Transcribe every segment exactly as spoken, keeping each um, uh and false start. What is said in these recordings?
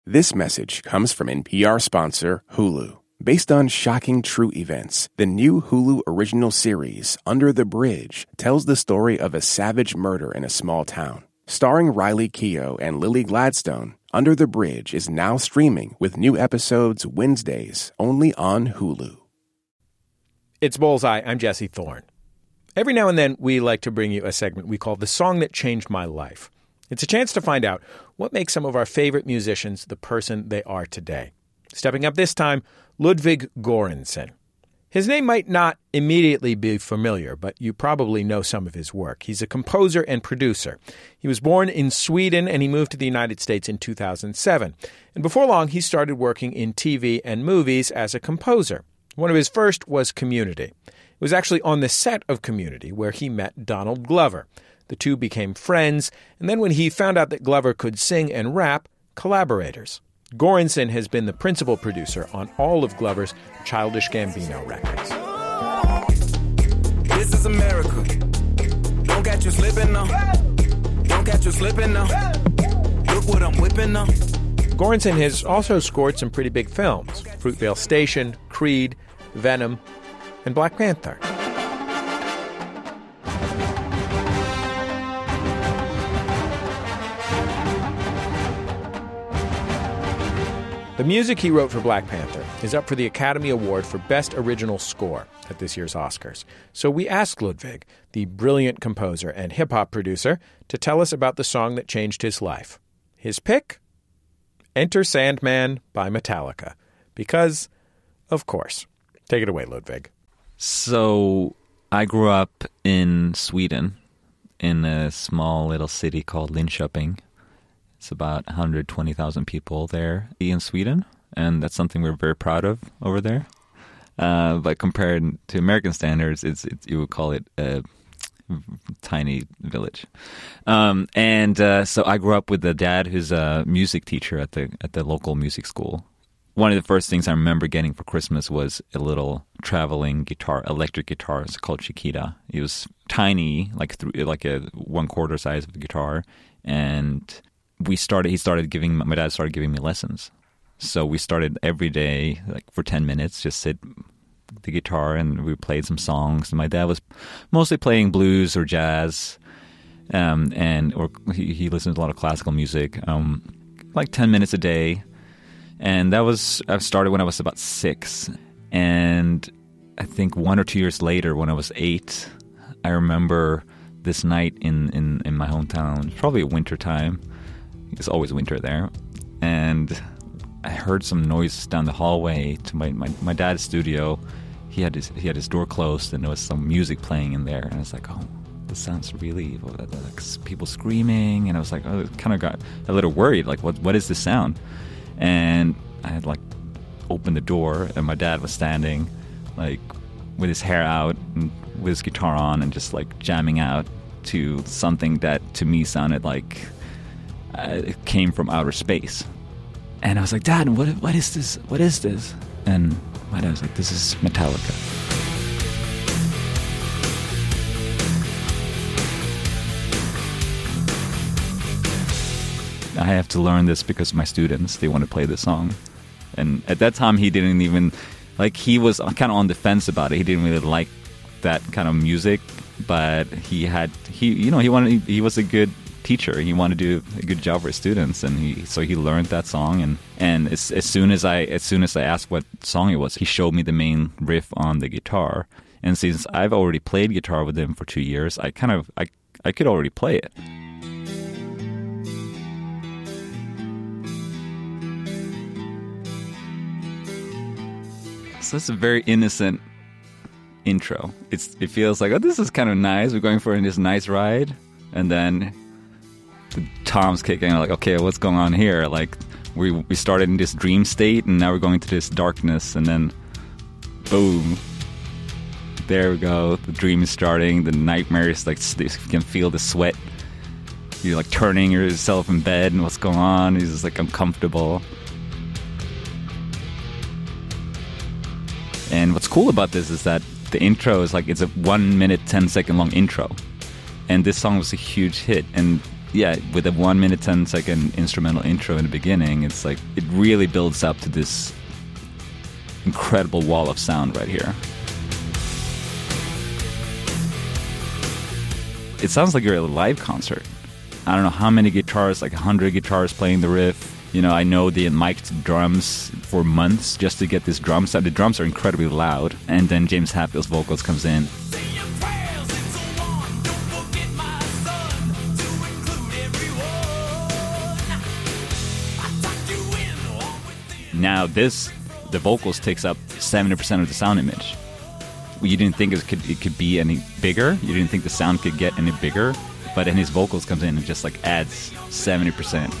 This message comes from N P R sponsor Hulu. Based on shocking true events, the new Hulu original series, Under the Bridge, tells the story of a savage murder in a small town. Starring Riley Keough and Lily Gladstone, Under the Bridge is now streaming with new episodes Wednesdays only on Hulu. It's Bullseye. I'm Jesse Thorne. Every now and then, we like to bring you a segment we call The Song That Changed My Life. It's a chance to find out what makes some of our favorite musicians the person they are today. Stepping up this time, Ludwig Göransson. His name might not immediately be familiar, but you probably know some of his work. He's a composer and producer. He was born in Sweden and he moved to the United States in two thousand seven. And before long, he started working in T V and movies as a composer. One of his first was Community. It was actually on the set of Community where he met Donald Glover. The two became friends, and then when he found out that Glover could sing and rap, collaborators. Göransson has been the principal producer on all of Glover's Childish Gambino records. This is America. Don't catch you slipping now. Don't catch you slipping now. Look what I'm whipping now. Göransson has also scored some pretty big films: Fruitvale Station, Creed, Venom, and Black Panther. The music he wrote for Black Panther is up for the Academy Award for Best Original Score at this year's Oscars. So we asked Ludwig, the brilliant composer and hip-hop producer, to tell us about the song that changed his life. His pick? Enter Sandman by Metallica. Because, of course. Take it away, Ludwig. So, I grew up in Sweden, in a small little city called Linköping. It's about one hundred twenty thousand people there in Sweden, and that's something we're very proud of over there. Uh, but compared to American standards, it's, it's you would call it a tiny village. Um, and uh, so I grew up with a dad who's a music teacher at the at the local music school. One of the first things I remember getting for Christmas was a little traveling guitar, electric guitar. It's called Chiquita. It was tiny, like th- like a one quarter size of a guitar, and we started. He started giving my dad started giving me lessons. So we started every day, like for ten minutes, just sit with the guitar and we played some songs. And my dad was mostly playing blues or jazz, um, and or he, he listened to a lot of classical music, um, like ten minutes a day. And that was I started when I was about six, and I think one or two years later, when I was eight, I remember this night in in, in my hometown, probably winter time. It's always winter there. And I heard some noise down the hallway to my, my, my dad's studio. He had his he had his door closed and there was some music playing in there. And I was like, oh, this sounds really like people screaming. And I was like, oh, it kind of got a little worried. Like, what what is this sound? And I had like opened the door and my dad was standing like with his hair out and with his guitar on and just like jamming out to something that to me sounded like Uh, it came from outer space. And I was like, Dad, what what is this? What is this? And my dad was like, this is Metallica. I have to learn this because my students, they want to play this song. And at that time, he didn't even, like, he was kind of on the fence about it. He didn't really like that kind of music, but he had, he, you know, he wanted, he was a good teacher. He wanted to do a good job for his students, and he so he learned that song. And and as, as soon as I as soon as I asked what song it was, he showed me the main riff on the guitar. And since I've already played guitar with him for two years, I kind of I I could already play it. So it's a very innocent intro. It's it feels like, oh, this is kind of nice. We're going for this nice ride, and then the tom's kicking. Like, okay, what's going on here? Like, we we started in this dream state, and now we're going to this darkness, and then, boom, there we go. The dream is starting. The nightmare is like, you can feel the sweat. You're like turning yourself in bed, and what's going on? It's just like uncomfortable. And what's cool about this is that the intro is like, it's a one minute, ten second long intro. And this song was a huge hit. And yeah, with a one minute, ten second instrumental intro in the beginning, it's like, it really builds up to this incredible wall of sound right here. It sounds like you're at a live concert. I don't know how many guitars, like a hundred guitars playing the riff. You know, I know they mic'd drums for months just to get this drum sound. The drums are incredibly loud. And then James Hetfield's vocals comes in. Now this, the vocals takes up seventy percent of the sound image. You didn't think it could it could be any bigger. You didn't think the sound could get any bigger. But then his vocals comes in and just like adds seventy percent.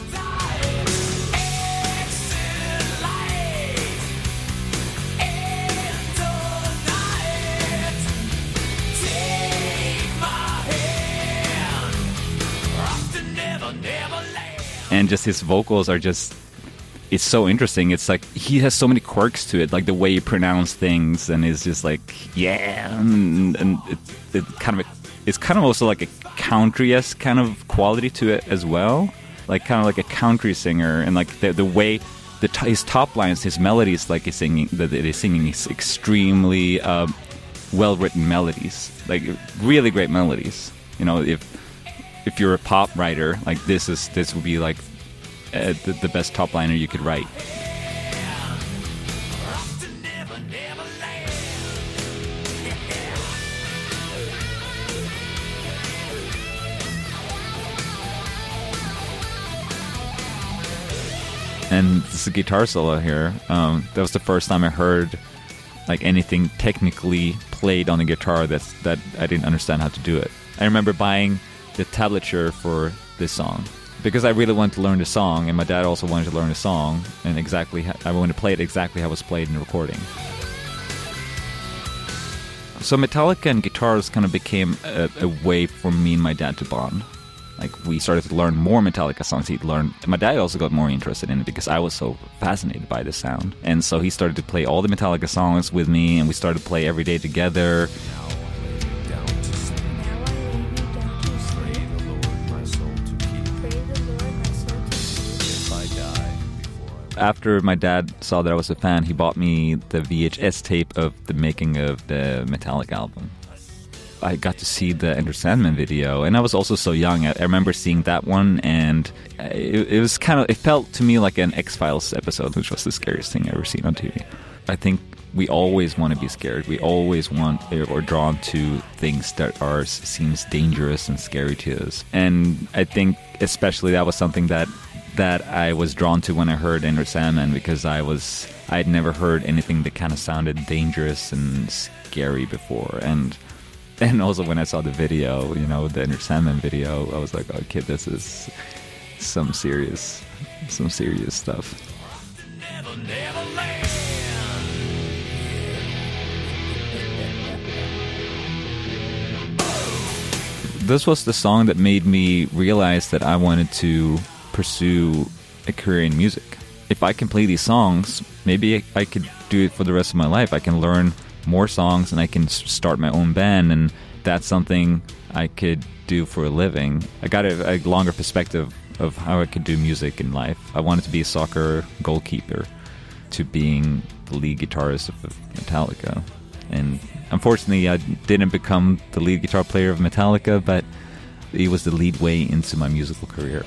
And just his vocals are just, it's so interesting. It's like he has so many quirks to it, like the way he pronounces things, and it's just like, yeah, and, and it, it kind of, it's kind of also like a country-esque kind of quality to it as well, like kind of like a country singer, and like the the way the t- his top lines, his melodies, like he's singing, that he's singing, is extremely uh, well-written melodies, like really great melodies. You know, if if you're a pop writer, like this is this would be like uh, the, the best top liner you could write. And this is a guitar solo here. Um, that was the first time I heard like anything technically played on a guitar that's that I didn't understand how to do it. I remember buying the tablature for this song because I really wanted to learn the song, and my dad also wanted to learn the song, and exactly how, I wanted to play it exactly how it was played in the recording. So Metallica and guitars kind of became a, a way for me and my dad to bond. Like, we started to learn more Metallica songs. He'd learn. My dad also got more interested in it because I was so fascinated by the sound. And so he started to play all the Metallica songs with me, and we started to play every day together. After my dad saw that I was a fan, he bought me the V H S tape of the making of the Metallica album. I got to see the Enter Sandman video, and I was also so young. I, I remember seeing that one, and it, it was kind of, it felt to me like an X-Files episode, which was the scariest thing I've ever seen on T V. I think we always want to be scared. We always want or drawn to things that are seems dangerous and scary to us. And I think especially that was something that that I was drawn to when I heard Enter Sandman, because I was I had never heard anything that kind of sounded dangerous and scary before. And And also when I saw the video, you know, the Enter Sandman video, I was like, okay, this is some serious, some serious stuff. Never, never land. This was the song that made me realize that I wanted to pursue a career in music. If I can play these songs, maybe I could do it for the rest of my life. I can learn more songs, and I can start my own band, and that's something I could do for a living. I got a, a longer perspective of how I could do music in life. I wanted to be a soccer goalkeeper, to being the lead guitarist of Metallica. And unfortunately, I didn't become the lead guitar player of Metallica, but it was the lead way into my musical career.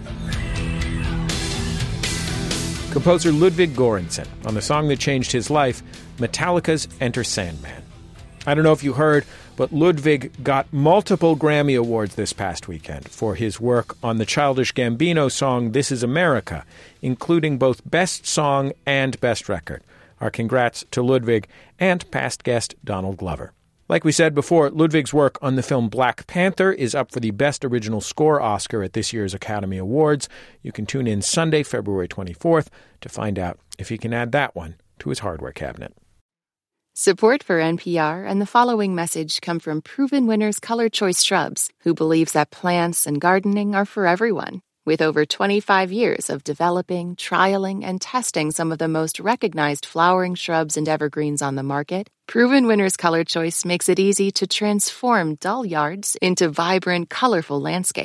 Composer Ludwig Göransson on the song that changed his life, Metallica's Enter Sandman. I don't know if you heard, but Ludwig got multiple Grammy Awards this past weekend for his work on the Childish Gambino song This Is America, including both Best Song and Best Record. Our congrats to Ludwig and past guest Donald Glover. Like we said before, Ludwig's work on the film Black Panther is up for the Best Original Score Oscar at this year's Academy Awards. You can tune in Sunday, February twenty-fourth, to find out if he can add that one to his hardware cabinet. Support for N P R and the following message come from Proven Winners Color Choice Shrubs, who believes that plants and gardening are for everyone. With over twenty-five years of developing, trialing, and testing some of the most recognized flowering shrubs and evergreens on the market, Proven Winners Color Choice makes it easy to transform dull yards into vibrant, colorful landscapes.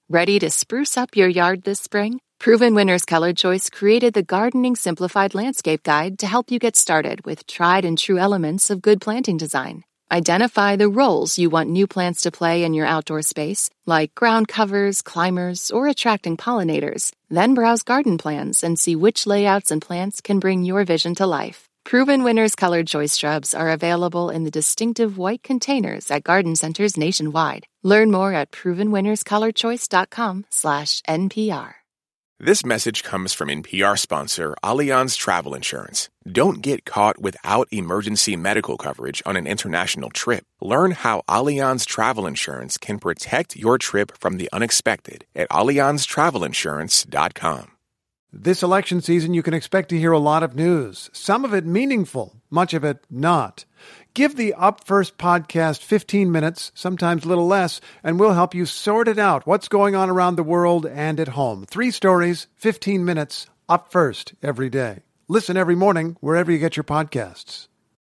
Ready to spruce up your yard this spring? Proven Winners Color Choice created the Gardening Simplified Landscape Guide to help you get started with tried and true elements of good planting design. Identify the roles you want new plants to play in your outdoor space, like ground covers, climbers, or attracting pollinators. Then browse garden plans and see which layouts and plants can bring your vision to life. Proven Winners Colored Choice shrubs are available in the distinctive white containers at garden centers nationwide. Learn more at proven winners color choice dot com slash N P R. This message comes from N P R sponsor Allianz Travel Insurance. Don't get caught without emergency medical coverage on an international trip. Learn how Allianz Travel Insurance can protect your trip from the unexpected at allianz travel insurance dot com. This election season, you can expect to hear a lot of news, some of it meaningful, much of it not. Give the Up First podcast fifteen minutes, sometimes a little less, and we'll help you sort it out, what's going on around the world and at home. Three stories, fifteen minutes, Up First every day. Listen every morning wherever you get your podcasts.